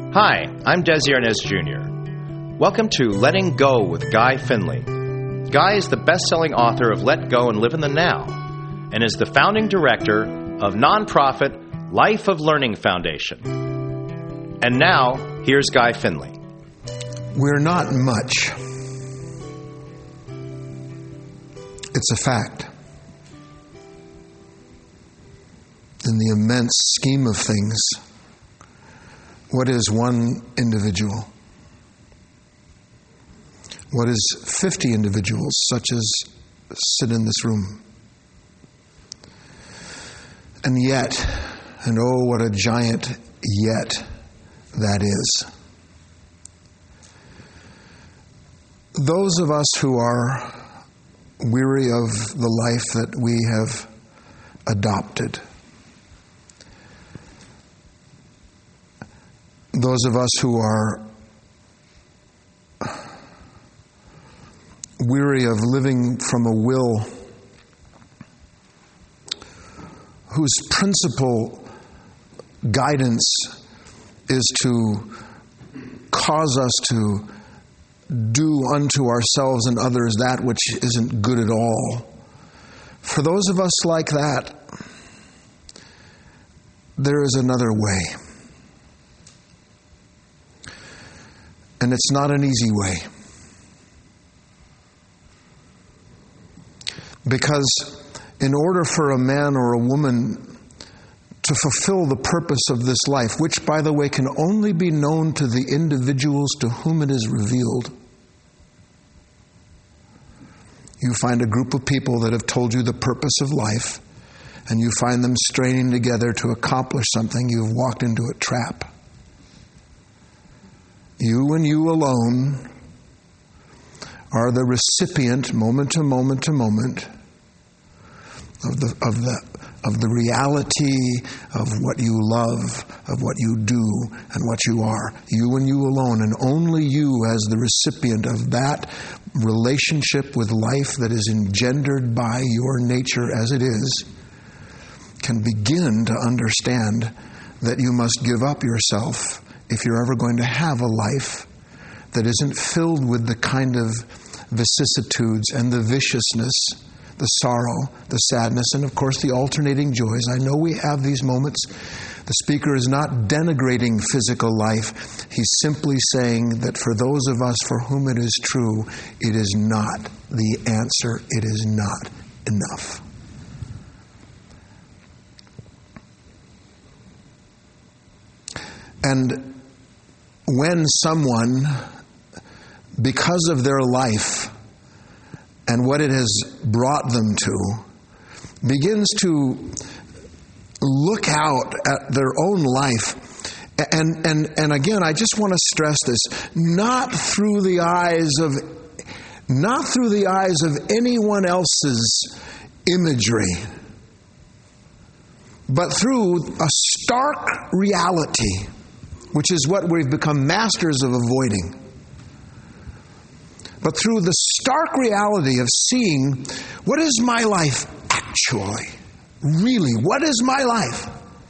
Hi, I'm Desi Arnaz Jr. Welcome to Letting Go with Guy Finley. Guy is the best-selling author of Let Go and Live in the Now and is the founding director of nonprofit Life of Learning Foundation. And now, here's Guy Finley. We're not much. It's a fact. In the immense scheme of things, what is one individual? What is 50 individuals such as sit in this room? And yet, and oh, what a giant yet that is. Those of us who are weary of the life that we have adopted, those of us who are weary of living from a will whose principal guidance is to cause us to do unto ourselves and others that which isn't good at all. For those of us like that, there is another way. And it's not an easy way. Because in order for a man or a woman to fulfill the purpose of this life, which, by the way, can only be known to the individuals to whom it is revealed, you find a group of people that have told you the purpose of life, and you find them straining together to accomplish something, you've walked into a trap. You and you alone are the recipient, moment to moment to moment, of the reality of what you love, of what you do, and what you are. You and you alone, and only you as the recipient of that relationship with life that is engendered by your nature as it is, can begin to understand that you must give up yourself if you're ever going to have a life that isn't filled with the kind of vicissitudes and the viciousness, the sorrow, the sadness, and of course the alternating joys. I know we have these moments. The speaker is not denigrating physical life. He's simply saying that for those of us for whom it is true, it is not the answer. It is not enough. And when someone, because of their life and what it has brought them to, begins to look out at their own life, and again, I just want to stress this, not through the eyes of anyone else's imagery, but through a stark reality, which is what we've become masters of avoiding. But through the stark reality of seeing, what is my life actually? Really, what is my life?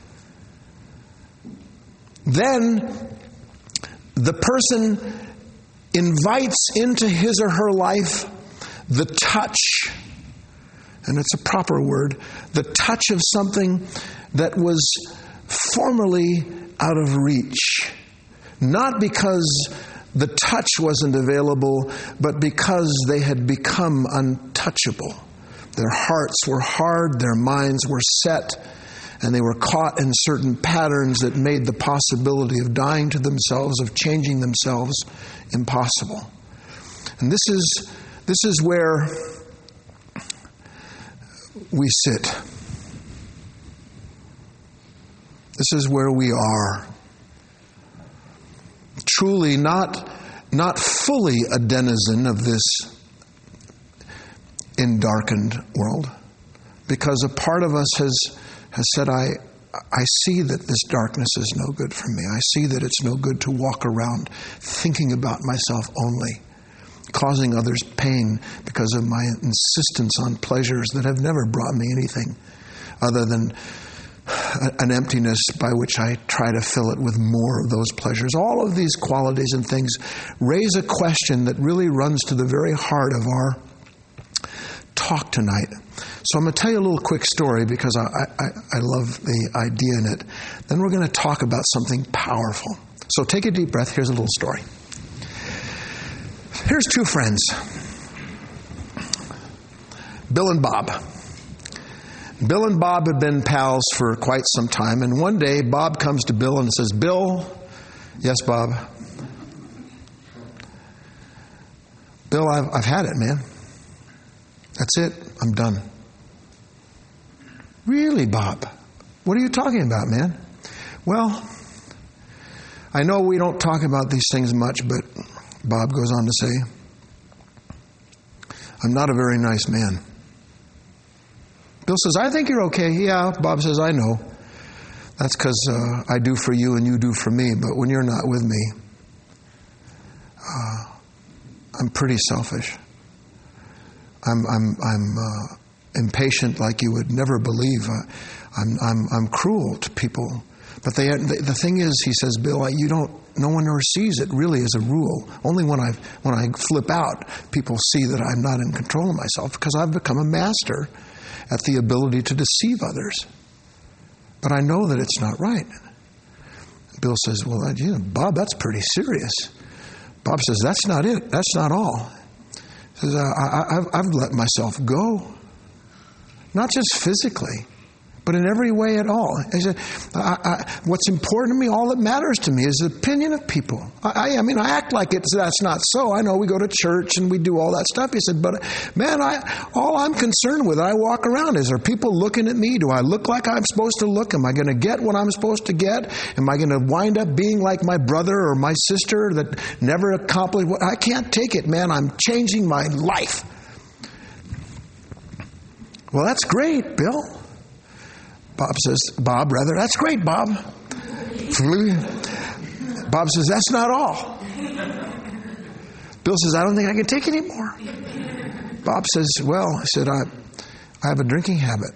Then the person invites into his or her life the touch, and it's a proper word, the touch of something that was formerly out of reach. Not because the touch wasn't available, but because they had become untouchable. Their hearts were hard, their minds were set, and they were caught in certain patterns that made the possibility of dying to themselves, of changing themselves, impossible. And this is where we sit. This is where we are. Truly not fully a denizen of this endarkened world, because a part of us has said, I see that this darkness is no good for me. I see that it's no good to walk around thinking about myself only, causing others pain because of my insistence on pleasures that have never brought me anything other than an emptiness by which I try to fill it with more of those pleasures. All of these qualities and things raise a question that really runs to the very heart of our talk tonight. So I'm going to tell you a little quick story because I love the idea in it. Then we're going to talk about something powerful. So take a deep breath. Here's a little story. Here's two friends, Bill and Bob. Bill and Bob had been pals for quite some time, and one day Bob comes to Bill and says, Bill, yes, Bob. Bill, I've had it, man. That's it. I'm done. Really, Bob? What are you talking about, man? Well, I know we don't talk about these things much, but Bob goes on to say, I'm not a very nice man. Bill says, I think you're okay. Yeah, Bob says, I know. That's because I do for you and you do for me. But when you're not with me, I'm pretty selfish. I'm impatient like you would never believe. I'm cruel to people. But the thing is, he says, Bill, no one ever sees it really as a rule. Only when I flip out, people see that I'm not in control of myself because I've become a master at the ability to deceive others. But I know that it's not right. Bill says, well, Bob, that's pretty serious. Bob says, that's not it. That's not all. He says, I've let myself go. Not just physically, but in every way at all. He said, what's important to me, all that matters to me is the opinion of people. I act like that's not so. I know we go to church and we do all that stuff. He said, but man, all I'm concerned with, I walk around, is are people looking at me? Do I look like I'm supposed to look? Am I going to get what I'm supposed to get? Am I going to wind up being like my brother or my sister that never accomplished what? I can't take it, man. I'm changing my life. Well, that's great, Bill. Bob, that's great, Bob. Bob says, that's not all. Bill says, I don't think I can take any more. Bob says, well, I said, I have a drinking habit.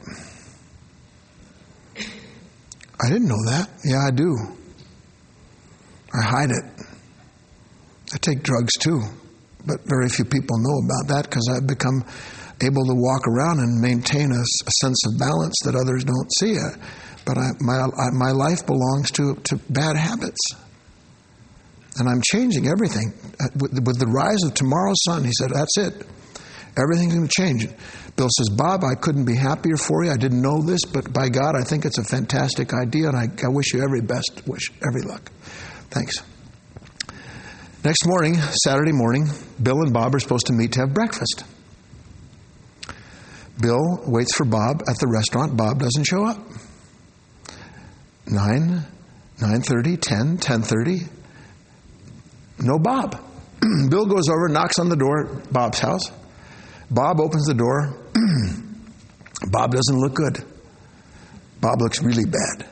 I didn't know that. Yeah, I do. I hide it. I take drugs too, but very few people know about that because I've become able to walk around and maintain a sense of balance that others don't see. But my life belongs to bad habits. And I'm changing everything. With the rise of tomorrow's sun, he said, that's it. Everything's going to change. Bill says, Bob, I couldn't be happier for you. I didn't know this, but by God, I think it's a fantastic idea, and I wish you every best, every luck. Thanks. Next morning, Saturday morning, Bill and Bob are supposed to meet to have breakfast. Bill waits for Bob at the restaurant. Bob doesn't show up. 9, 9:30, 10, 10:30. No Bob. Bill goes over, knocks on the door at Bob's house. Bob opens the door. Bob doesn't look good. Bob looks really bad.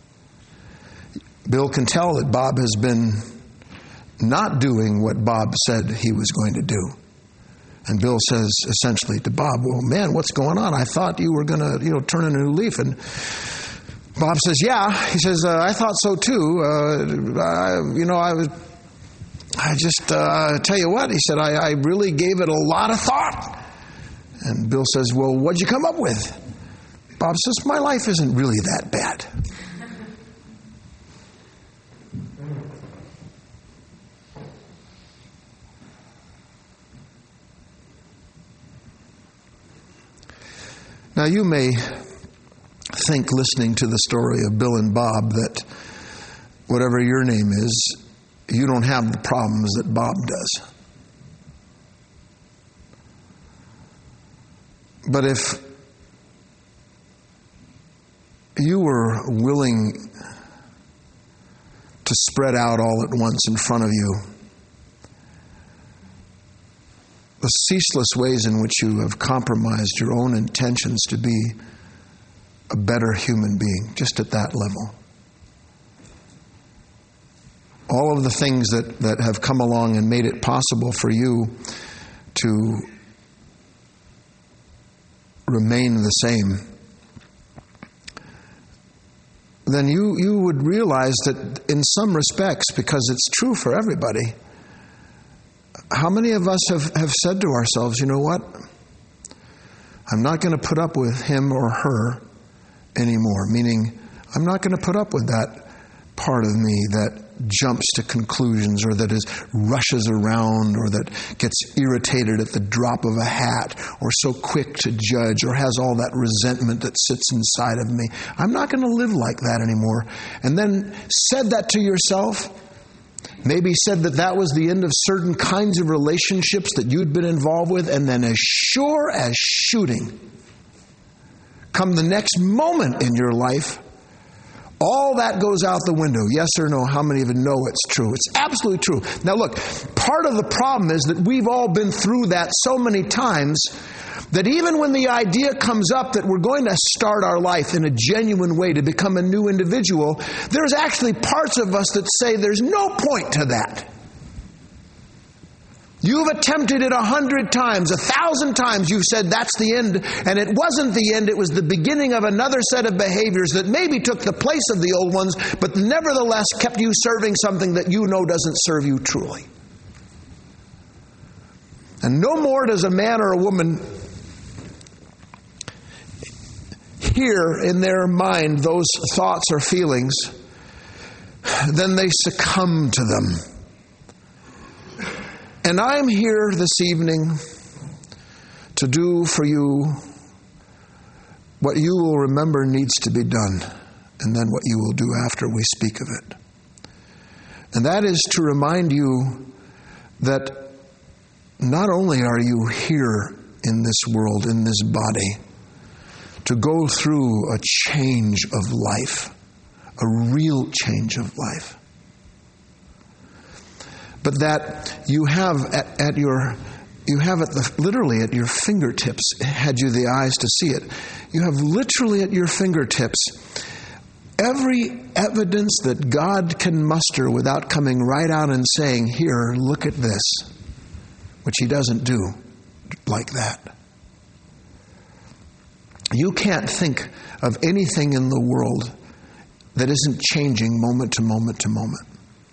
Bill can tell that Bob has been not doing what Bob said he was going to do. And Bill says essentially to Bob, well, man, what's going on? I thought you were going to, turn a new leaf. And Bob says, yeah. He says, I thought so too. Tell you what, he said, I really gave it a lot of thought. And Bill says, well, what'd you come up with? Bob says, my life isn't really that bad. Now, you may think, listening to the story of Bill and Bob, that whatever your name is, you don't have the problems that Bob does. But if you were willing to spread out all at once in front of you the ceaseless ways in which you have compromised your own intentions to be a better human being, just at that level. All of the things that have come along and made it possible for you to remain the same then you would realize that in some respects, because it's true for everybody, how many of us have said to ourselves, you know what? I'm not going to put up with him or her anymore. Meaning, I'm not going to put up with that part of me that jumps to conclusions, or that rushes around, or that gets irritated at the drop of a hat, or so quick to judge, or has all that resentment that sits inside of me. I'm not going to live like that anymore. And then said that to yourself. Maybe said that was the end of certain kinds of relationships that you'd been involved with, and then as sure as shooting, come the next moment in your life, all that goes out the window. Yes or no? How many of you know it's true? It's absolutely true. Now look, part of the problem is that we've all been through that so many times that even when the idea comes up that we're going to start our life in a genuine way to become a new individual, there's actually parts of us that say there's no point to that. You've attempted it 100 times, 1,000 times. You've said that's the end, and it wasn't the end. It was the beginning of another set of behaviors that maybe took the place of the old ones, but nevertheless kept you serving something that you know doesn't serve you truly. And no more does a man or a woman hear in their mind those thoughts or feelings than they succumb to them. And I'm here this evening to do for you what you will remember needs to be done, and then what you will do after we speak of it. And that is to remind you that not only are you here in this world, in this body, to go through a change of life, a real change of life, but that you have literally at your fingertips, had you the eyes to see it, you have literally at your fingertips every evidence that God can muster without coming right out and saying, here, look at this, which he doesn't do like that. You can't think of anything in the world that isn't changing moment to moment to moment.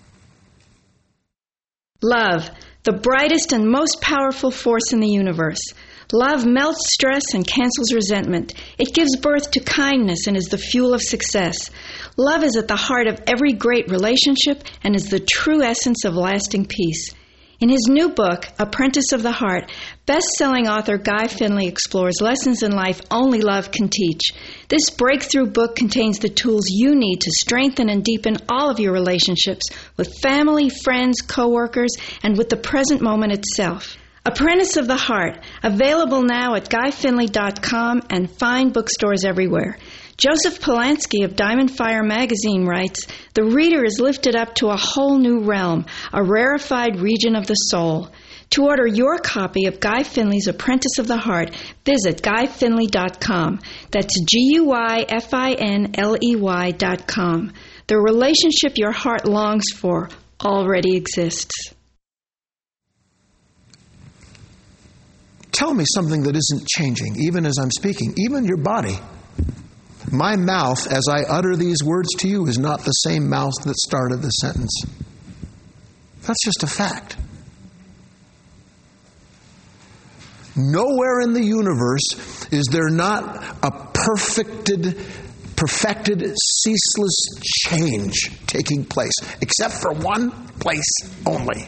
Love, the brightest and most powerful force in the universe. Love melts stress and cancels resentment. It gives birth to kindness and is the fuel of success. Love is at the heart of every great relationship and is the true essence of lasting peace. In his new book, Apprentice of the Heart, best-selling author Guy Finley explores lessons in life only love can teach. This breakthrough book contains the tools you need to strengthen and deepen all of your relationships with family, friends, co-workers, and with the present moment itself. Apprentice of the Heart, available now at GuyFinley.com and fine bookstores everywhere. Joseph Polanski of Diamond Fire magazine writes, the reader is lifted up to a whole new realm, a rarefied region of the soul. To order your copy of Guy Finley's Apprentice of the Heart, visit GuyFinley.com. That's GuyFinley.com. The relationship your heart longs for already exists. Tell me something that isn't changing, even as I'm speaking, even your body. My mouth, as I utter these words to you, is not the same mouth that started the sentence. That's just a fact. Nowhere in the universe is there not a perfected, ceaseless change taking place, except for one place only.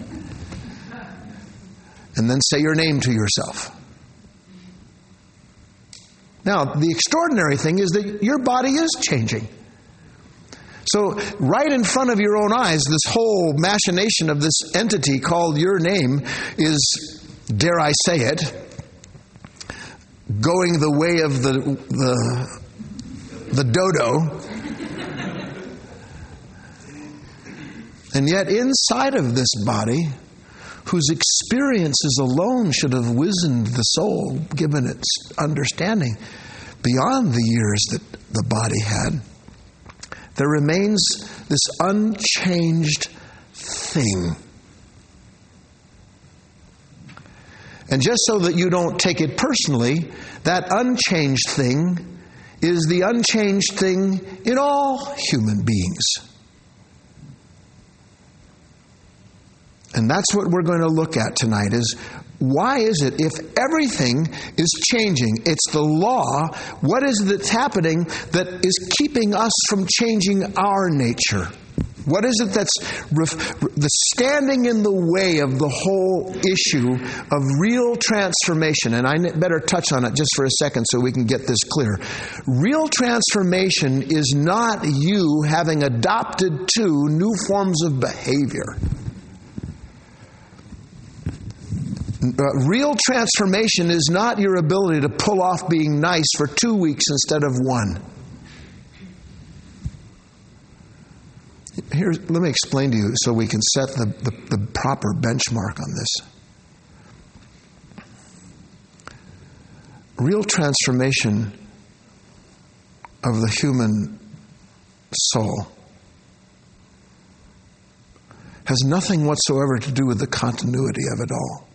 And then say your name to yourself. Now, the extraordinary thing is that your body is changing. So, right in front of your own eyes, this whole machination of this entity called your name is, dare I say it, going the way of the dodo. And yet, inside of this body, whose experiences alone should have wizened the soul, given its understanding beyond the years that the body had, there remains this unchanged thing. And just so that you don't take it personally, that unchanged thing is the unchanged thing in all human beings. And that's what we're going to look at tonight, is why is it, if everything is changing, it's the law, what is it that's happening that is keeping us from changing our nature? What is it that's the standing in the way of the whole issue of real transformation? And I better touch on it just for a second so we can get this clear. Real transformation is not you having adopted to new forms of behavior. Real transformation is not your ability to pull off being nice for 2 weeks instead of 1. Let me explain to you so we can set the proper benchmark on this. Real transformation of the human soul has nothing whatsoever to do with the continuity of it all.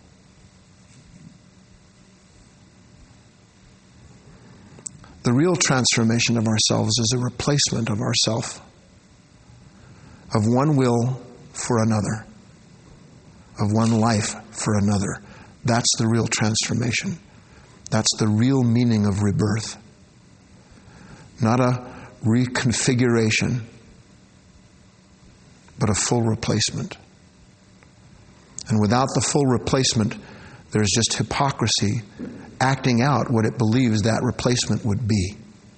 The real transformation of ourselves is a replacement of ourself, of one will for another, of one life for another. That's the real transformation. That's the real meaning of rebirth. Not a reconfiguration, but a full replacement. And without the full replacement, there's just hypocrisy acting out what it believes that replacement would be.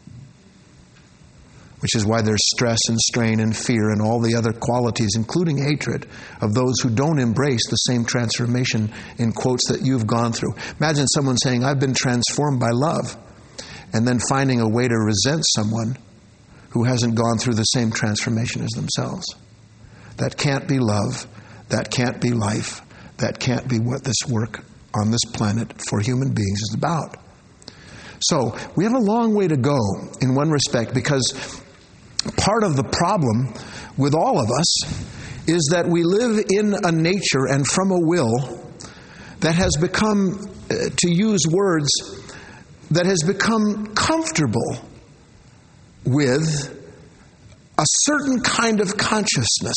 Which is why there's stress and strain and fear and all the other qualities, including hatred, of those who don't embrace the same transformation, in quotes, that you've gone through. Imagine someone saying, I've been transformed by love, and then finding a way to resent someone who hasn't gone through the same transformation as themselves. That can't be love. That can't be life. That can't be what this work on this planet for human beings is about. So, we have a long way to go in one respect, because part of the problem with all of us is that we live in a nature and from a will that has become, to use words, that has become comfortable with a certain kind of consciousness.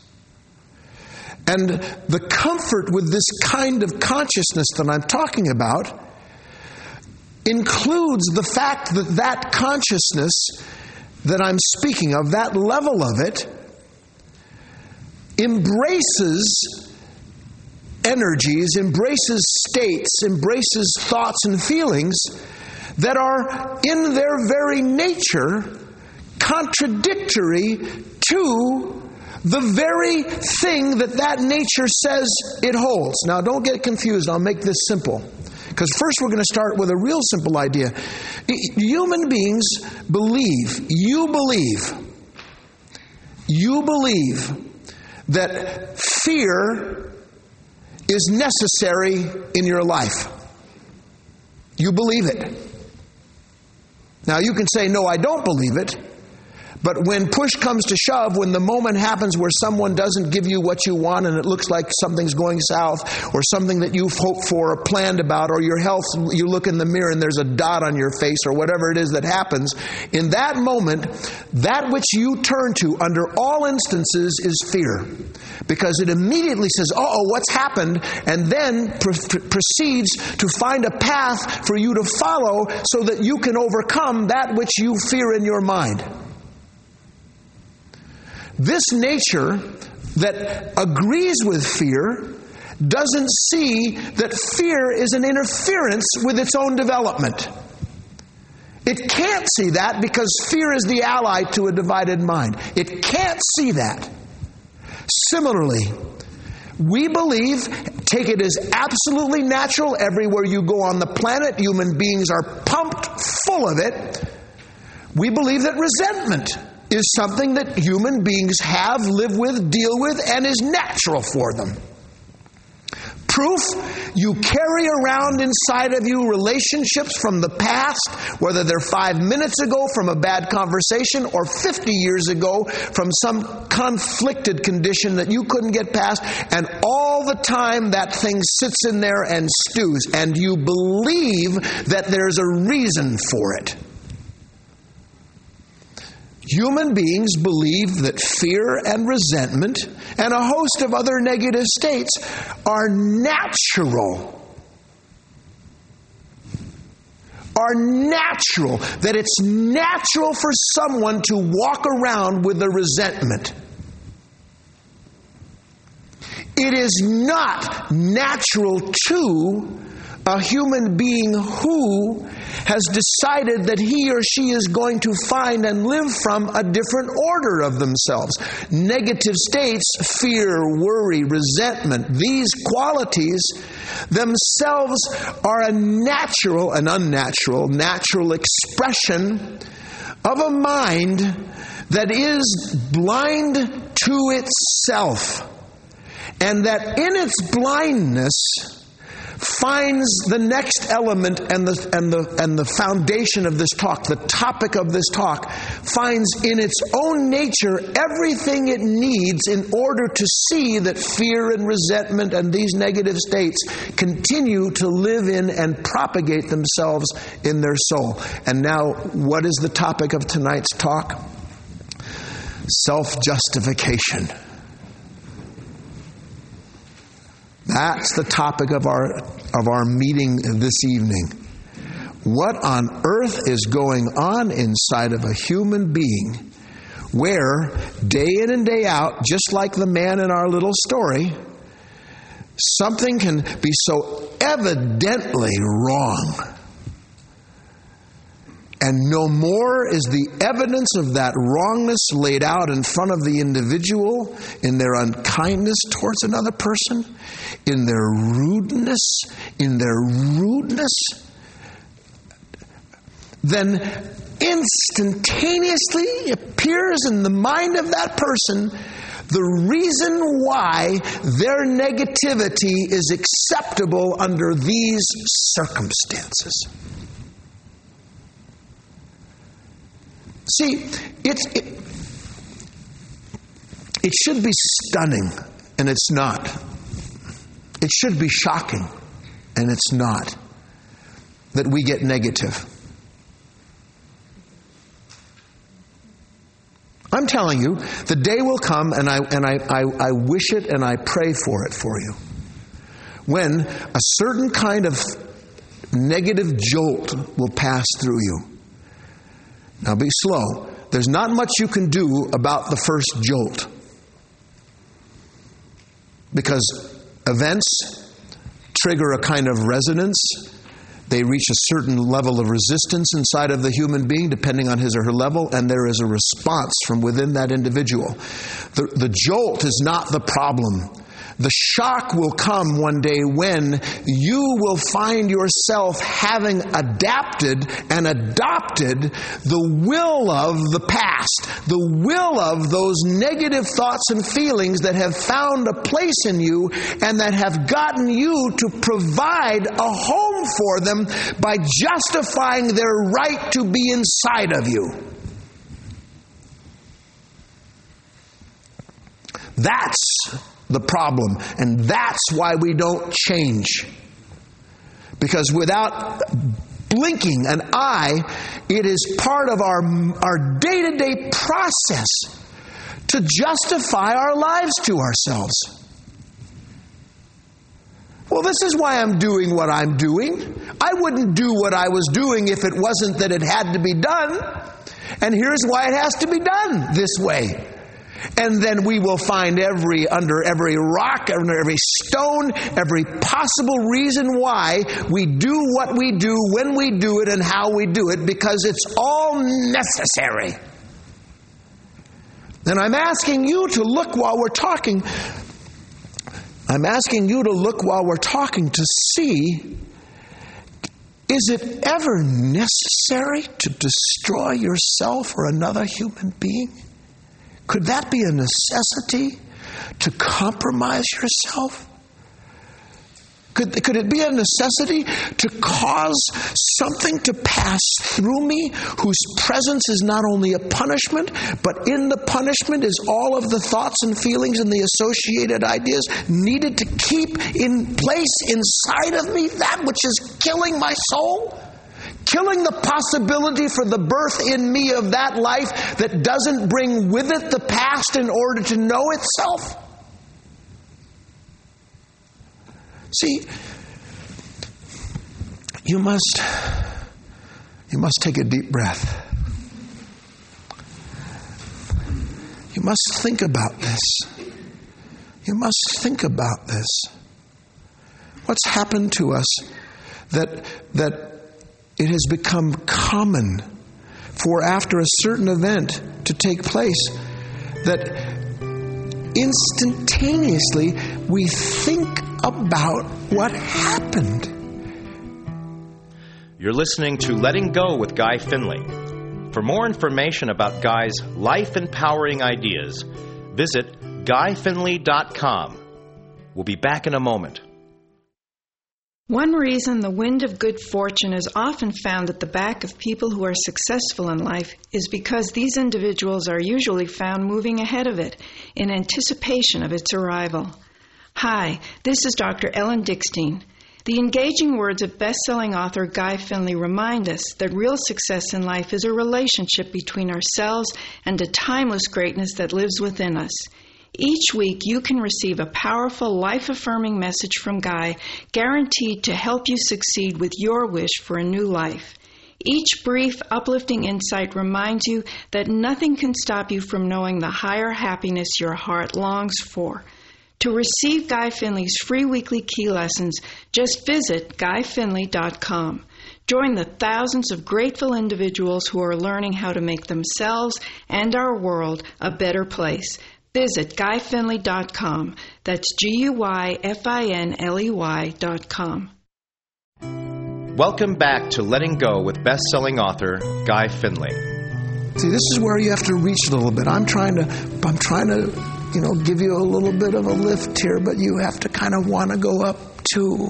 And the comfort with this kind of consciousness that I'm talking about includes the fact that that consciousness that I'm speaking of, that level of it, embraces energies, embraces states, embraces thoughts and feelings that are in their very nature contradictory to the very thing that nature says it holds. Now, don't get confused. I'll make this simple. Because first we're going to start with a real simple idea. Human beings believe that fear is necessary in your life. You believe it. Now you can say, no, I don't believe it. But when push comes to shove, when the moment happens where someone doesn't give you what you want and it looks like something's going south, or something that you've hoped for or planned about, or your health, you look in the mirror and there's a dot on your face, or whatever it is that happens, in that moment, that which you turn to under all instances is fear. Because it immediately says, uh-oh, what's happened? And then proceeds to find a path for you to follow so that you can overcome that which you fear in your mind. This nature that agrees with fear doesn't see that fear is an interference with its own development. It can't see that because fear is the ally to a divided mind. It can't see that. Similarly, we believe, take it as absolutely natural, everywhere you go on the planet, human beings are pumped full of it. We believe that resentment is something that human beings have, live with, deal with, and is natural for them. Proof, you carry around inside of you relationships from the past, whether they're 5 minutes ago from a bad conversation or 50 years ago from some conflicted condition that you couldn't get past, and all the time that thing sits in there and stews, and you believe that there's a reason for it. Human beings believe that fear and resentment and a host of other negative states are natural. That it's natural for someone to walk around with a resentment. It is not natural to a human being who has decided that he or she is going to find and live from a different order of themselves. Negative states, fear, worry, resentment, these qualities themselves are a natural expression of a mind that is blind to itself, and that in its blindness finds the next element and the foundation of this talk, the topic of this talk, finds in its own nature everything it needs in order to see that fear and resentment and these negative states continue to live in and propagate themselves in their soul. And now, what is the topic of tonight's talk? Self-justification. That's the topic of our meeting this evening. What on earth is going on inside of a human being where, day in and day out, just like the man in our little story, something can be so evidently wrong, and no more is the evidence of that wrongness laid out in front of the individual in their unkindness towards another person, in their rudeness, then instantaneously appears in the mind of that person the reason why their negativity is acceptable under these circumstances. See, it should be stunning, and it's not. It should be shocking, and it's not, that we get negative. I'm telling you, the day will come, and I wish it and I pray for it for you, when a certain kind of negative jolt will pass through you. Now be slow. There's not much you can do about the first jolt, because events trigger a kind of resonance. They reach a certain level of resistance inside of the human being, depending on his or her level, and there is a response from within that individual. The jolt is not the problem. The shock will come one day when you will find yourself having adapted and adopted the will of the past, the will of those negative thoughts and feelings that have found a place in you and that have gotten you to provide a home for them by justifying their right to be inside of you. That's the problem, and that's why we don't change. Because without blinking an eye, it is part of our day-to-day process to justify our lives to ourselves. Well, this is why I'm doing what I'm doing. I wouldn't do what I was doing if it wasn't that it had to be done. And here's why it has to be done this way. And then we will find under every rock, under every stone, every possible reason why we do what we do, when we do it, and how we do it, because it's all necessary. And I'm asking you to look while we're talking. I'm asking you to look while we're talking to see, is it ever necessary to destroy yourself or another human being? Could that be a necessity to compromise yourself? Could it be a necessity to cause something to pass through me whose presence is not only a punishment, but in the punishment is all of the thoughts and feelings and the associated ideas needed to keep in place inside of me that which is killing my soul, killing the possibility for the birth in me of that life that doesn't bring with it the past in order to know itself? See, you must take a deep breath. You must think about this. You must think about this. What's happened to us that it has become common for after a certain event to take place that instantaneously we think about what happened. You're listening to Letting Go with Guy Finley. For more information about Guy's life-empowering ideas, visit GuyFinley.com. We'll be back in a moment. One reason the wind of good fortune is often found at the back of people who are successful in life is because these individuals are usually found moving ahead of it in anticipation of its arrival. Hi, this is Dr. Ellen Dickstein. The engaging words of best-selling author Guy Finley remind us that real success in life is a relationship between ourselves and a timeless greatness that lives within us. Each week, you can receive a powerful, life-affirming message from Guy, guaranteed to help you succeed with your wish for a new life. Each brief, uplifting insight reminds you that nothing can stop you from knowing the higher happiness your heart longs for. To receive Guy Finley's free weekly key lessons, just visit GuyFinley.com. Join the thousands of grateful individuals who are learning how to make themselves and our world a better place. Visit GuyFinley.com. That's GuyFinley.com. Welcome back to Letting Go with best-selling author Guy Finley. See, this is where you have to reach a little bit. I'm trying to give you a little bit of a lift here, but you have to kind of want to go up too.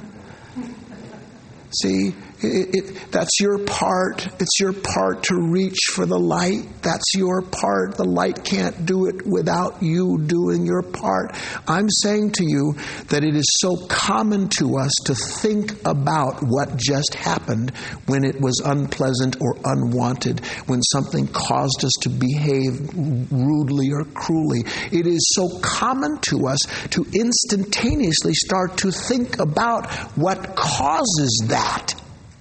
See, that's your part. It's your part to reach for the light. That's your part. The light can't do it without you doing your part. I'm saying to you that it is so common to us to think about what just happened when it was unpleasant or unwanted, when something caused us to behave rudely or cruelly. It is so common to us to instantaneously start to think about what causes that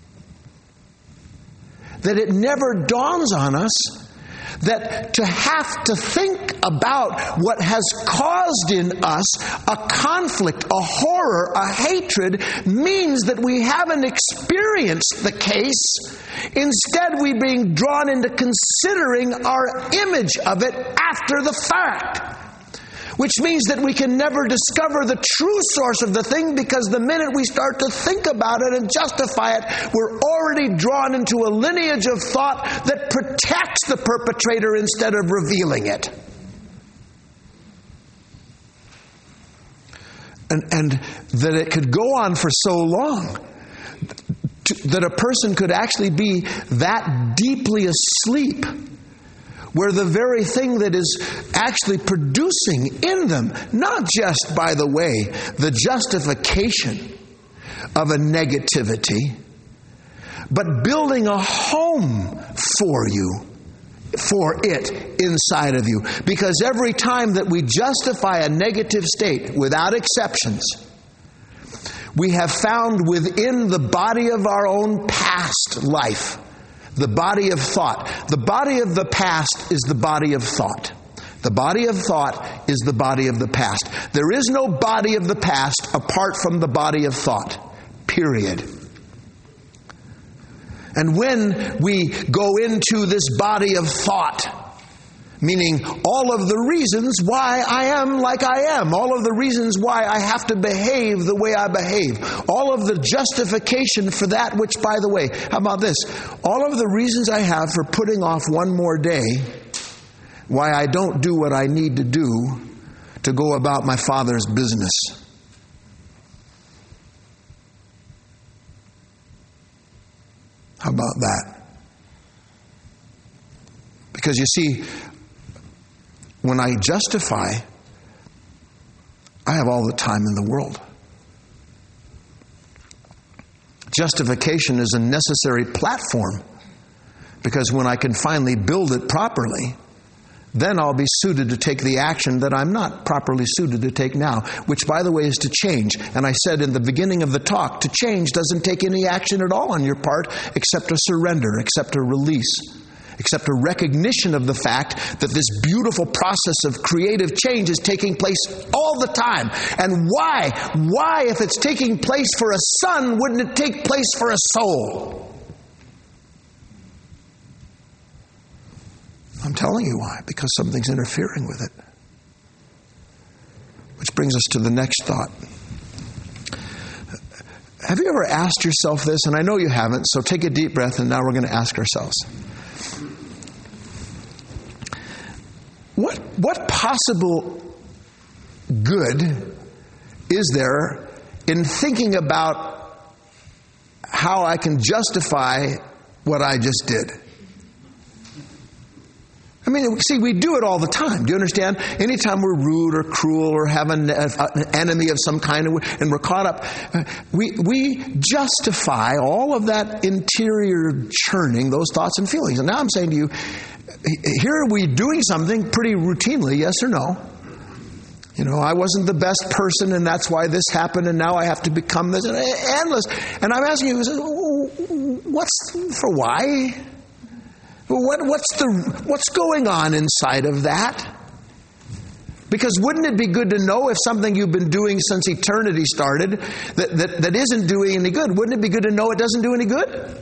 it never dawns on us that to have to think about what has caused in us a conflict, a horror, a hatred, means that we haven't experienced the case. Instead, we're being drawn into considering our image of it after the fact. Which means that we can never discover the true source of the thing, because the minute we start to think about it and justify it, we're already drawn into a lineage of thought that protects the perpetrator instead of revealing it. And that it could go on for so long that a person could actually be that deeply asleep where the very thing that is actually producing in them, not just, by the way, the justification of a negativity, but building a home for it inside of you. Because every time that we justify a negative state, without exceptions, we have found within the body of our own past life, the body of thought. The body of the past is the body of thought. The body of thought is the body of the past. There is no body of the past apart from the body of thought. Period. And when we go into this body of thought, meaning all of the reasons why I am like I am, all of the reasons why I have to behave the way I behave, all of the justification for that, which, by the way, how about this? All of the reasons I have for putting off one more day, why I don't do what I need to do to go about my Father's business. How about that? Because you see, when I justify, I have all the time in the world. Justification is a necessary platform, because when I can finally build it properly, then I'll be suited to take the action that I'm not properly suited to take now, which, by the way, is to change. And I said in the beginning of the talk, to change doesn't take any action at all on your part except a surrender, except a release, except a recognition of the fact that this beautiful process of creative change is taking place all the time. And why? Why, if it's taking place for a son, wouldn't it take place for a soul? I'm telling you why. Because something's interfering with it. Which brings us to the next thought. Have you ever asked yourself this? And I know you haven't, so take a deep breath, and now we're going to ask ourselves. What possible good is there in thinking about how I can justify what I just did? I mean, see, we do it all the time. Do you understand? Anytime we're rude or cruel or have an enemy of some kind and we're caught up, we justify all of that interior churning, those thoughts and feelings. And now I'm saying to you, here are we doing something pretty routinely, yes or no? You know, I wasn't the best person and that's why this happened and now I have to become this. Endless. And I'm asking you, why? What's going on inside of that? Because wouldn't it be good to know if something you've been doing since eternity started that isn't doing any good? Wouldn't it be good to know it doesn't do any good?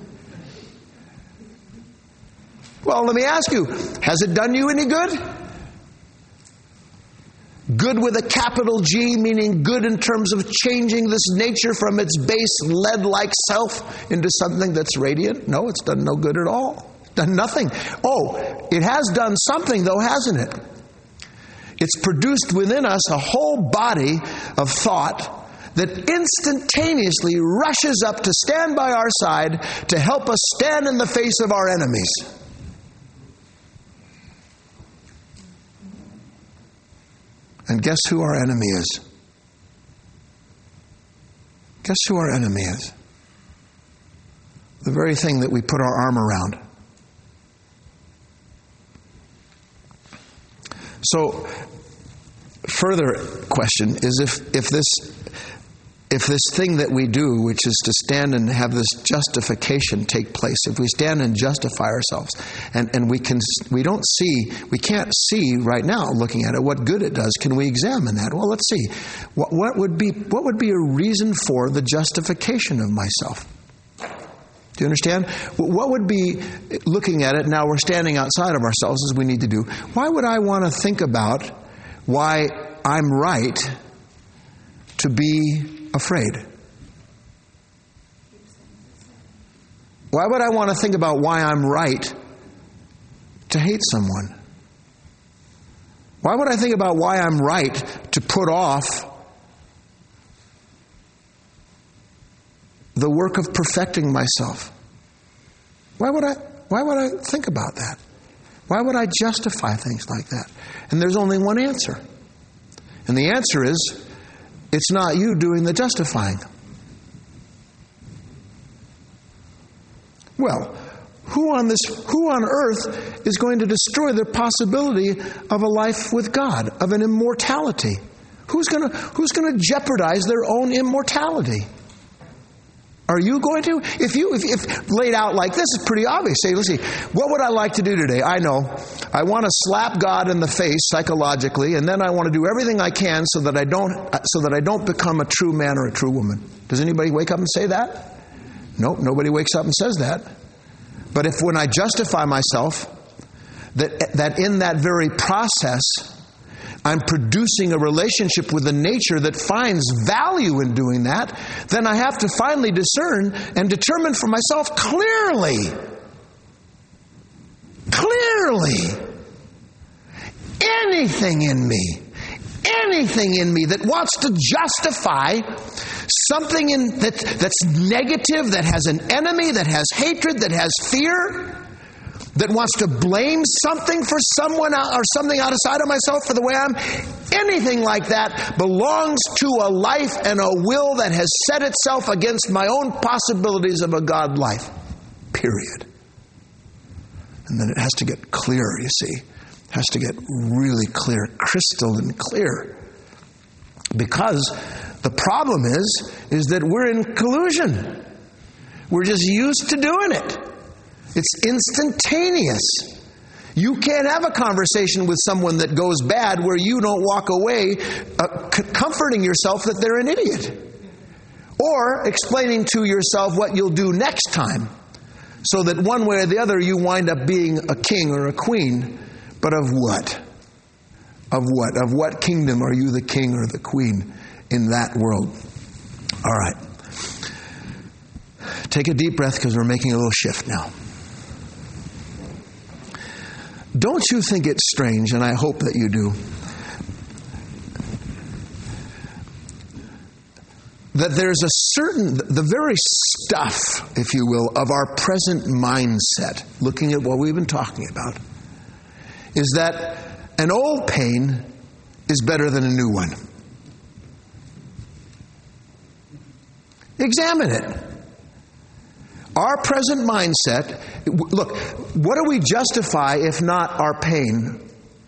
Well, let me ask you, has it done you any good? Good with a capital G, meaning good in terms of changing this nature from its base lead-like self into something that's radiant? No, it's done no good at all. Done nothing. Oh, it has done something though, hasn't it? It's produced within us a whole body of thought that instantaneously rushes up to stand by our side to help us stand in the face of our enemies. And guess who our enemy is? Guess who our enemy is? The very thing that we put our arm around. So, further question is if this thing that we do, which is to stand and have this justification take place, if we stand and justify ourselves, and we can't see right now looking at it what good it does, can we examine that? Well, let's see. What would be a reason for the justification of myself? Do you understand? What would be, looking at it, now we're standing outside of ourselves as we need to do, why would I want to think about why I'm right to be afraid? Why would I want to think about why I'm right to hate someone? Why would I think about why I'm right to put off the work of perfecting myself? Why would I think about that? Why would I justify things like that? And there's only one answer. And the answer is, it's not you doing the justifying. Well, who on earth is going to destroy the possibility of a life with God, of an immortality? Who's going to jeopardize their own immortality? Are you going to? If laid out like this, it's pretty obvious. Say, let's see, what would I like to do today? I know. I want to slap God in the face psychologically, and then I want to do everything I can so that I don't become a true man or a true woman. Does anybody wake up and say that? Nope, nobody wakes up and says that. But if when I justify myself, that in that very process, I'm producing a relationship with a nature that finds value in doing that, then I have to finally discern and determine for myself clearly, anything in me that wants to justify something that's negative, that has an enemy, that has hatred, that has fear, that wants to blame something for someone or something outside of myself for the way I'm, anything like that belongs to a life and a will that has set itself against my own possibilities of a God life. Period. And then it has to get clear, you see. It has to get really clear, crystal and clear. Because the problem is that we're in collusion. We're just used to doing it. It's instantaneous. You can't have a conversation with someone that goes bad where you don't walk away comforting yourself that they're an idiot. Or explaining to yourself what you'll do next time. So that one way or the other you wind up being a king or a queen. But of what? Of what? Of what kingdom are you the king or the queen in that world? All right. Take a deep breath because we're making a little shift now. Don't you think it's strange, and I hope that you do, that there's a certain, the very stuff, if you will, of our present mindset, looking at what we've been talking about, is that an old pain is better than a new one. Examine it. Our present mindset, look, what do we justify if not our pain?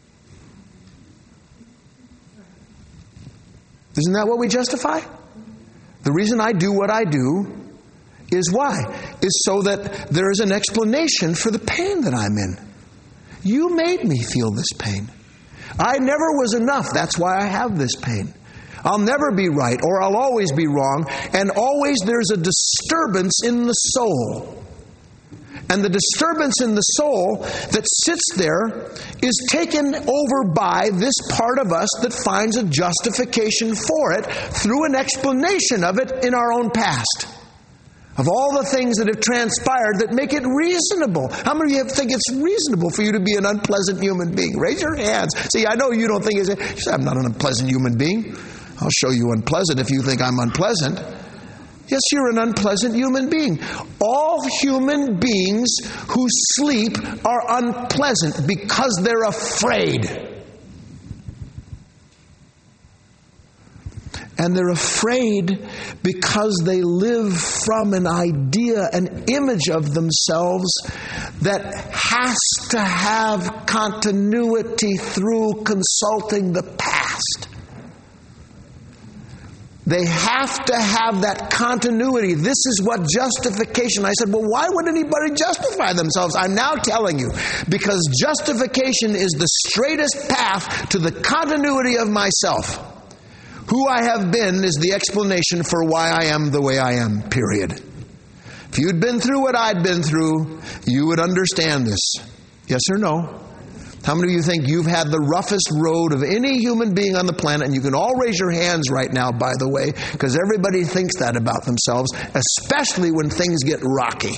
Isn't that what we justify? The reason I do what I do is why? Is so that there is an explanation for the pain that I'm in. You made me feel this pain. I never was enough. That's why I have this pain. I'll never be right, or I'll always be wrong, and always there's a disturbance in the soul. And the disturbance in the soul that sits there is taken over by this part of us that finds a justification for it through an explanation of it in our own past. Of all the things that have transpired that make it reasonable. How many of you think it's reasonable for you to be an unpleasant human being? Raise your hands. See, I know you don't think it's... You say, I'm not an unpleasant human being. I'll show you unpleasant if you think I'm unpleasant. Yes, you're an unpleasant human being. All human beings who sleep are unpleasant because they're afraid. And they're afraid because they live from an idea, an image of themselves that has to have continuity through consulting the past. They have to have that continuity. This is what justification. I said, well, why would anybody justify themselves? I'm now telling you. Because justification is the straightest path to the continuity of myself. Who I have been is the explanation for why I am the way I am, period. If you'd been through what I'd been through, you would understand this. Yes or no? How many of you think you've had the roughest road of any human being on the planet? And you can all raise your hands right now, by the way, because everybody thinks that about themselves, especially when things get rocky.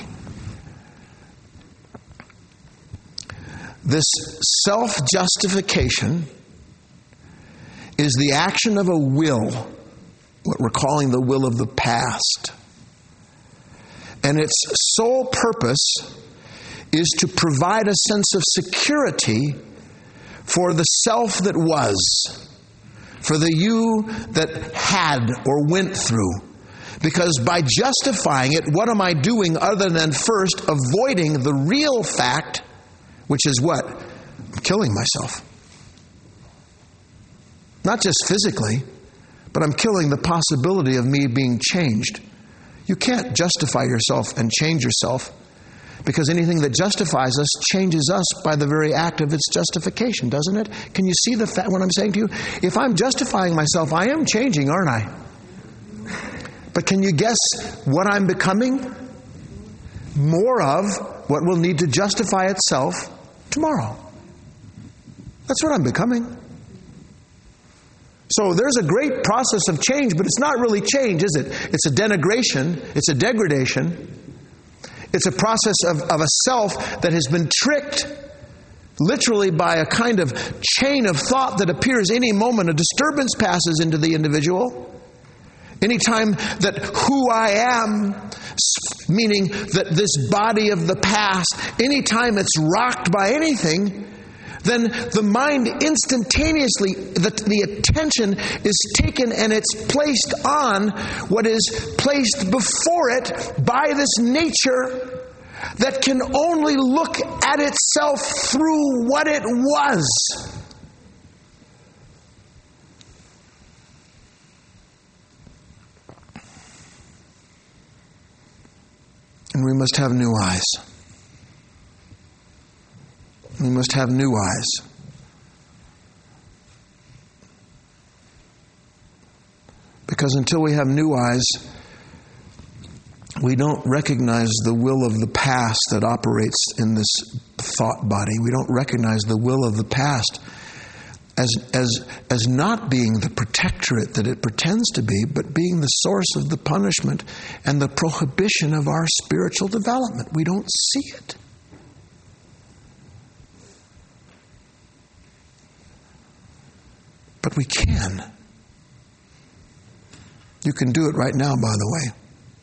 This self-justification is the action of a will, what we're calling the will of the past. And its sole purpose is to provide a sense of security for the self that was, for the you that had or went through. Because by justifying it, what am I doing other than first avoiding the real fact, which is what? I'm killing myself. Not just physically, but I'm killing the possibility of me being changed. You can't justify yourself and change yourself, because anything that justifies us changes us by the very act of its justification, doesn't it? Can you see what I'm saying to you? If I'm justifying myself, I am changing, aren't I? But can you guess what I'm becoming? More of what will need to justify itself tomorrow. That's what I'm becoming. So there's a great process of change, but it's not really change, is it? It's a denigration. It's a degradation. It's a process of a self that has been tricked literally by a kind of chain of thought that appears any moment. A disturbance passes into the individual. Anytime that who I am, meaning that this body of the past, anytime it's rocked by anything, then the mind instantaneously, the attention is taken and it's placed on what is placed before it by this nature that can only look at itself through what it was. And we must have new eyes. We must have new eyes. Because until we have new eyes, we don't recognize the will of the past that operates in this thought body. We don't recognize the will of the past as not being the protectorate that it pretends to be, but being the source of the punishment and the prohibition of our spiritual development. We don't see it. But we can. You can do it right now, by the way.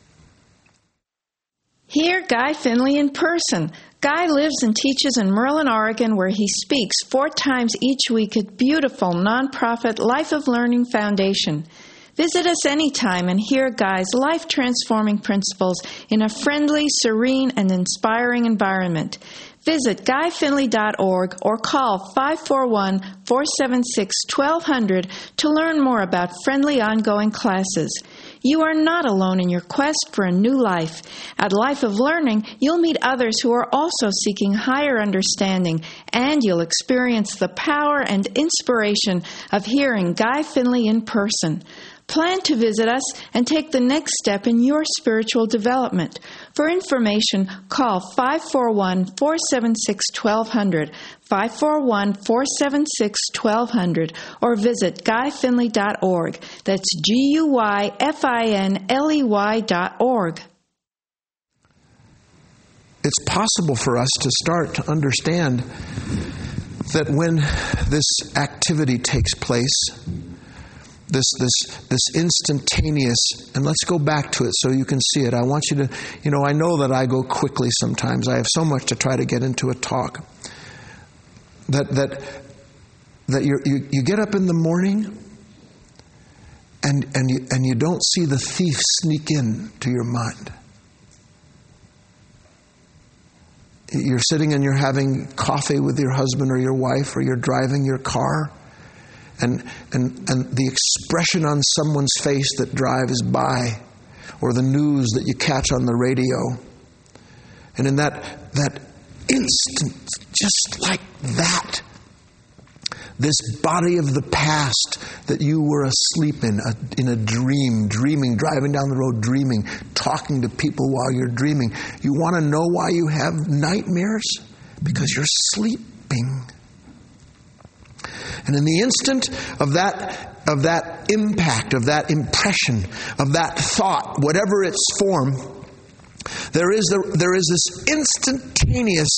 Hear Guy Finley in person. Guy lives and teaches in Merlin, Oregon, where he speaks 4 times each week at beautiful nonprofit Life of Learning Foundation. Visit us anytime and hear Guy's life-transforming principles in a friendly, serene, and inspiring environment. Visit guyfinley.org or call 541-476-1200 to learn more about friendly ongoing classes. You are not alone in your quest for a new life. At Life of Learning, you'll meet others who are also seeking higher understanding, and you'll experience the power and inspiration of hearing Guy Finley in person. Plan to visit us and take the next step in your spiritual development. For information, call 541-476-1200, 541-476-1200, or visit guyfinley.org. That's GUYFINLEY.org. It's possible for us to start to understand that when this activity takes place, this instantaneous, and let's go back to it so you can see it. I want you to, I know that I go quickly sometimes. I have so much to try to get into a talk. That you get up in the morning and you don't see the thief sneak in to your mind. You're sitting and you're having coffee with your husband or your wife, or you're driving your car. And the expression on someone's face that drives by, or the news that you catch on the radio, and in that instant, just like that, this body of the past that you were asleep in a dream, driving down the road dreaming, talking to people while you're dreaming. You want to know why you have nightmares? Because you're sleeping. And in the instant of that impact, of that impression, of that thought, whatever its form, there is this instantaneous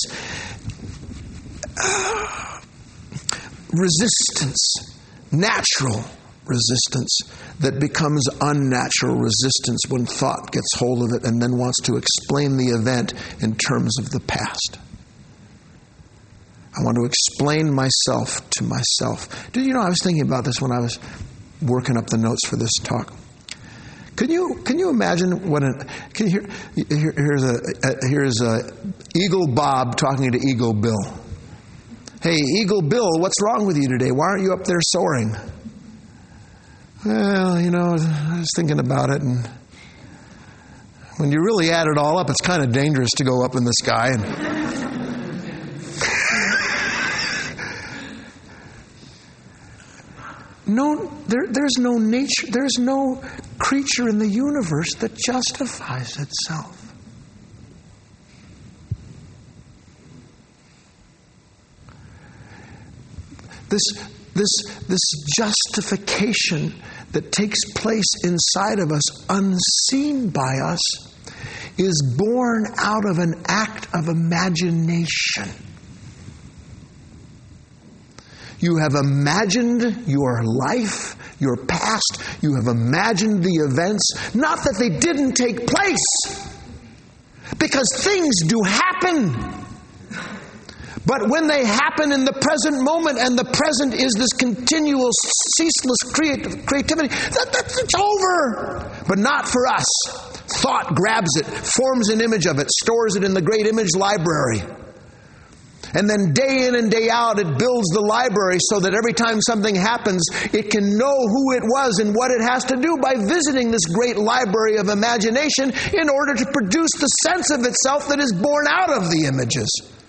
resistance, natural resistance that becomes unnatural resistance when thought gets hold of it and then wants to explain the event in terms of the past. I want to explain myself to myself. I was thinking about this when I was working up the notes for this talk. Can you imagine here's Eagle Bob talking to Eagle Bill. Hey, Eagle Bill, what's wrong with you today? Why aren't you up there soaring? Well, I was thinking about it, and when you really add it all up, it's kind of dangerous to go up in the sky and there's no nature, there's no creature in the universe that justifies itself. This justification that takes place inside of us, unseen by us, is born out of an act of imagination. You have imagined your life your past. You have imagined the events, not that they didn't take place, because things do happen. But when they happen in the present moment, and the present is this continual, ceaseless creativity, it's over. But not for us. Thought grabs it, forms an image of it, stores it in the great image library. And then day in and day out, it builds the library so that every time something happens, it can know who it was and what it has to do by visiting this great library of imagination in order to produce the sense of itself that is born out of the images.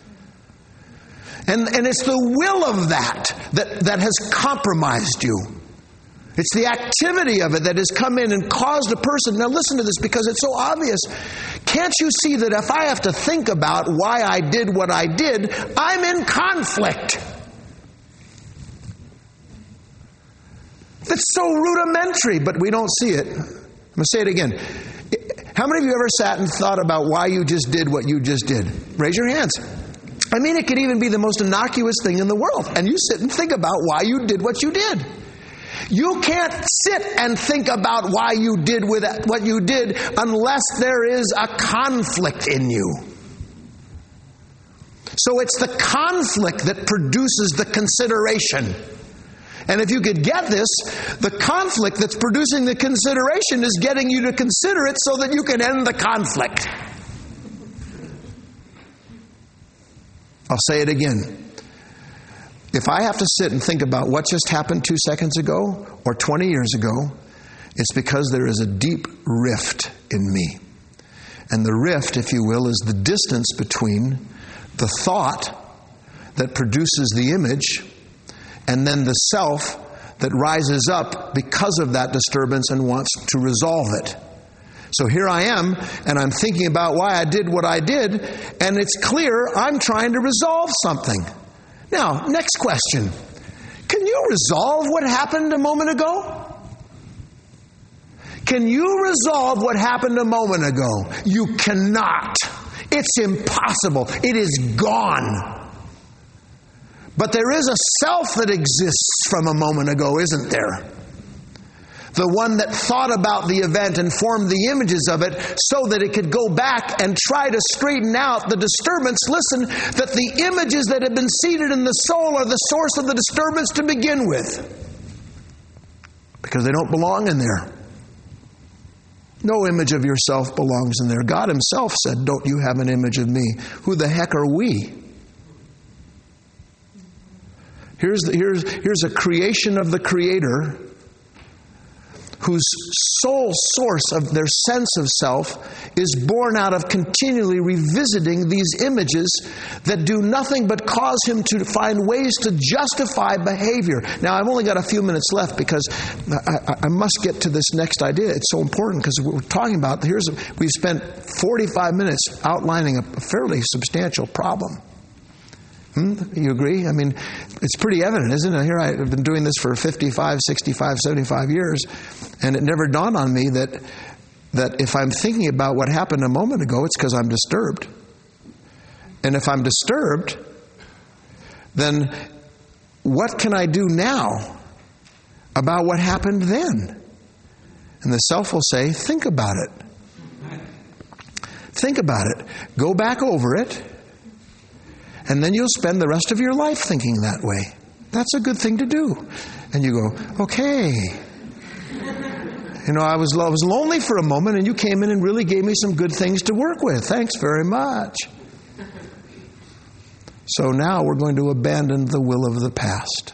And it's the will of that has compromised you. It's the activity of it that has come in and caused a person. Now listen to this, because it's so obvious. Can't you see that if I have to think about why I did what I did, I'm in conflict? It's so rudimentary, but we don't see it. I'm going to say it again. How many of you ever sat and thought about why you just did what you just did? Raise your hands. I mean, it could even be the most innocuous thing in the world. And you sit and think about why you did what you did. You can't sit and think about why you did with what you did unless there is a conflict in you. So it's the conflict that produces the consideration. And if you could get this, the conflict that's producing the consideration is getting you to consider it so that you can end the conflict. I'll say it again. If I have to sit and think about what just happened 2 seconds ago or 20 years ago, it's because there is a deep rift in me. And the rift, if you will, is the distance between the thought that produces the image and then the self that rises up because of that disturbance and wants to resolve it. So here I am, and I'm thinking about why I did what I did, and it's clear I'm trying to resolve something. Now, next question. Can you resolve what happened a moment ago? Can you resolve what happened a moment ago? You cannot. It's impossible. It is gone. But there is a self that exists from a moment ago, isn't there? The one that thought about the event and formed the images of it so that it could go back and try to straighten out the disturbance. Listen, that the images that have been seated in the soul are the source of the disturbance to begin with. Because they don't belong in there. No image of yourself belongs in there. God Himself said, "Don't you have an image of me?" Who the heck are we? Here's a creation of the Creator, whose sole source of their sense of self is born out of continually revisiting these images that do nothing but cause him to find ways to justify behavior. Now, I've only got a few minutes left because I must get to this next idea. It's so important because we're talking about, we've spent 45 minutes outlining a fairly substantial problem. You agree? I mean, it's pretty evident, isn't it? Here I've been doing this for 55, 65, 75 years, and it never dawned on me that if I'm thinking about what happened a moment ago, it's because I'm disturbed. And if I'm disturbed, then what can I do now about what happened then? And the self will say, think about it. Think about it. Go back over it. And then you'll spend the rest of your life thinking that way. That's a good thing to do. And you go, okay. You know, I was lonely for a moment, and you came in and really gave me some good things to work with. Thanks very much. So now we're going to abandon the will of the past.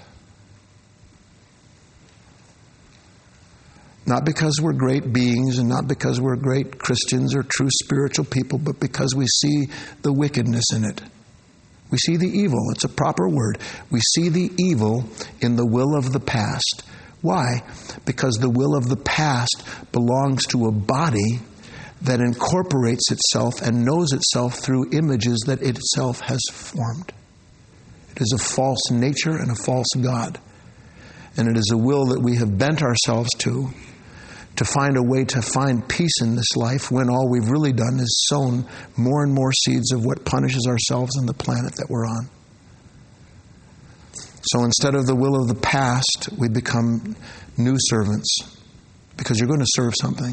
Not because we're great beings and not because we're great Christians or true spiritual people, but because we see the wickedness in it. We see the evil. It's a proper word. We see the evil in the will of the past. Why? Because the will of the past belongs to a body that incorporates itself and knows itself through images that it itself has formed. It is a false nature and a false God. And it is a will that we have bent ourselves to find a way to find peace in this life when all we've really done is sown more and more seeds of what punishes ourselves and the planet that we're on. So instead of the will of the past, we become new servants, because you're going to serve something.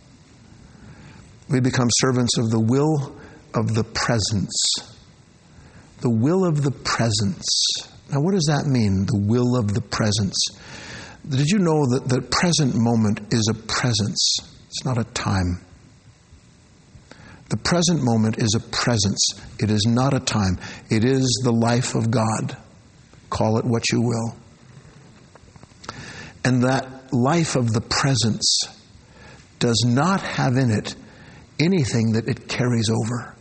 We become servants of the will of the presence. The will of the presence. Now, what does that mean, the will of the presence? Did you know that the present moment is a presence? It's not a time. The present moment is a presence. It is not a time. It is the life of God. Call it what you will. And that life of the presence does not have in it anything that it carries over.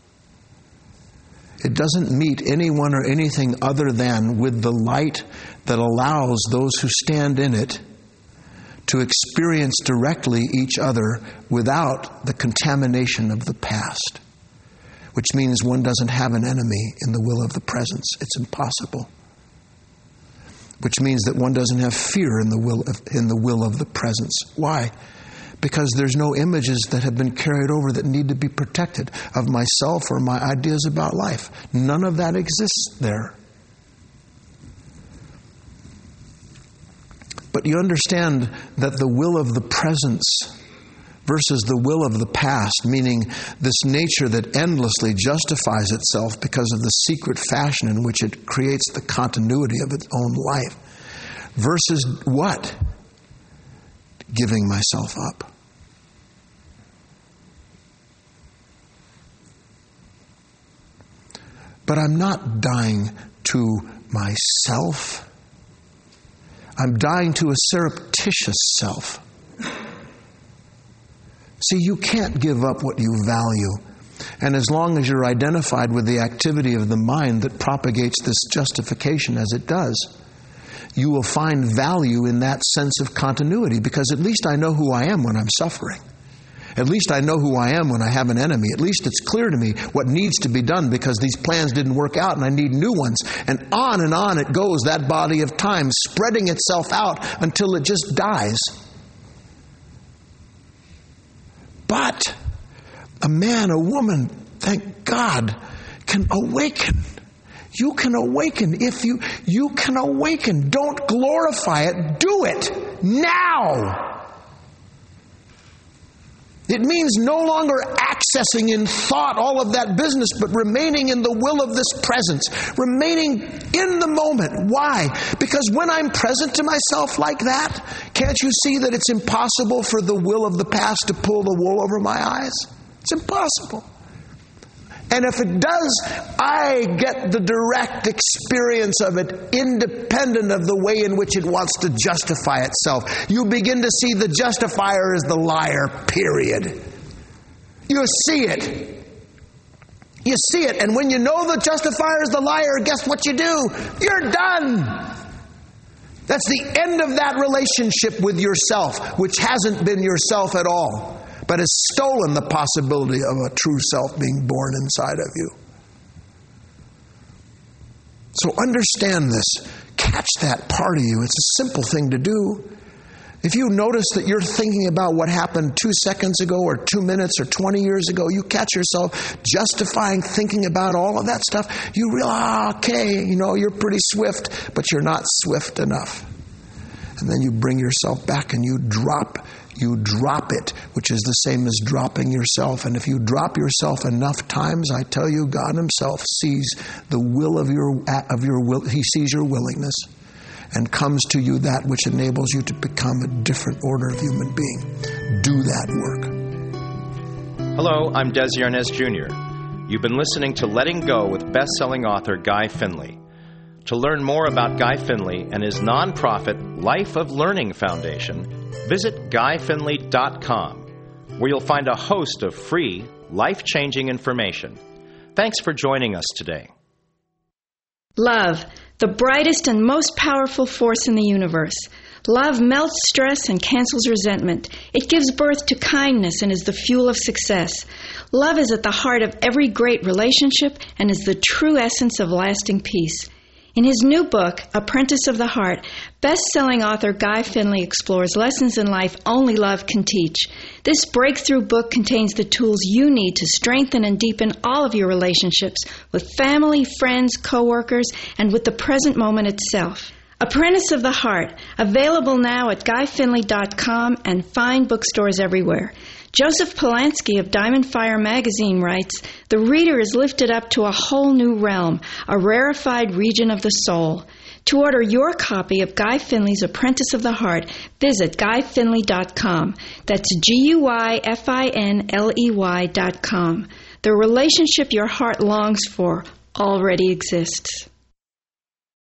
It doesn't meet anyone or anything other than with the light that allows those who stand in it to experience directly each other without the contamination of the past, which means one doesn't have an enemy in the will of the presence. It's impossible. Which means that one doesn't have fear in the will of the presence. Why? Because there's no images that have been carried over that need to be protected of myself or my ideas about life. None of that exists there. But you understand that the will of the presence versus the will of the past, meaning this nature that endlessly justifies itself because of the secret fashion in which it creates the continuity of its own life, versus what? Giving myself up. But I'm not dying to myself. I'm dying to a surreptitious self. See, you can't give up what you value. And as long as you're identified with the activity of the mind that propagates this justification as it does, you will find value in that sense of continuity, because at least I know who I am when I'm suffering. At least I know who I am when I have an enemy. At least it's clear to me what needs to be done because these plans didn't work out and I need new ones. And on it goes, that body of time, spreading itself out until it just dies. But a man, a woman, thank God, can awaken. You can awaken. If you can awaken. Don't glorify it. Do it now. It means no longer accessing in thought all of that business, but remaining in the will of this presence. Remaining in the moment. Why? Because when I'm present to myself like that, can't you see that it's impossible for the will of the past to pull the wool over my eyes? It's impossible. And if it does, I get the direct experience of it, independent of the way in which it wants to justify itself. You begin to see the justifier as the liar, period. You see it. You see it. And when you know the justifier is the liar, guess what you do? You're done. That's the end of that relationship with yourself, which hasn't been yourself at all, but has stolen the possibility of a true self being born inside of you. So understand this. Catch that part of you. It's a simple thing to do. If you notice that you're thinking about what happened 2 seconds ago or 2 minutes or 20 years ago, you catch yourself justifying thinking about all of that stuff, you realize, okay, you're pretty swift, but you're not swift enough. And then you bring yourself back and you drop it, which is the same as dropping yourself. And if you drop yourself enough times, I tell you, God Himself sees the will of your will. He sees your willingness and comes to you that which enables you to become a different order of human being. Do that work. Hello, I'm Desi Arnaz Jr. You've been listening to Letting Go with best-selling author Guy Finley. To learn more about Guy Finley and his nonprofit Life of Learning Foundation, visit GuyFinley.com, where you'll find a host of free, life-changing information. Thanks for joining us today. Love, the brightest and most powerful force in the universe. Love melts stress and cancels resentment. It gives birth to kindness and is the fuel of success. Love is at the heart of every great relationship and is the true essence of lasting peace. In his new book, Apprentice of the Heart, best-selling author Guy Finley explores lessons in life only love can teach. This breakthrough book contains the tools you need to strengthen and deepen all of your relationships with family, friends, coworkers, and with the present moment itself. Apprentice of the Heart, available now at GuyFinley.com and fine bookstores everywhere. Joseph Polanski of Diamond Fire magazine writes, "The reader is lifted up to a whole new realm, a rarefied region of the soul." To order your copy of Guy Finley's Apprentice of the Heart, visit GuyFinley.com. That's GuyFinley.com. The relationship your heart longs for already exists.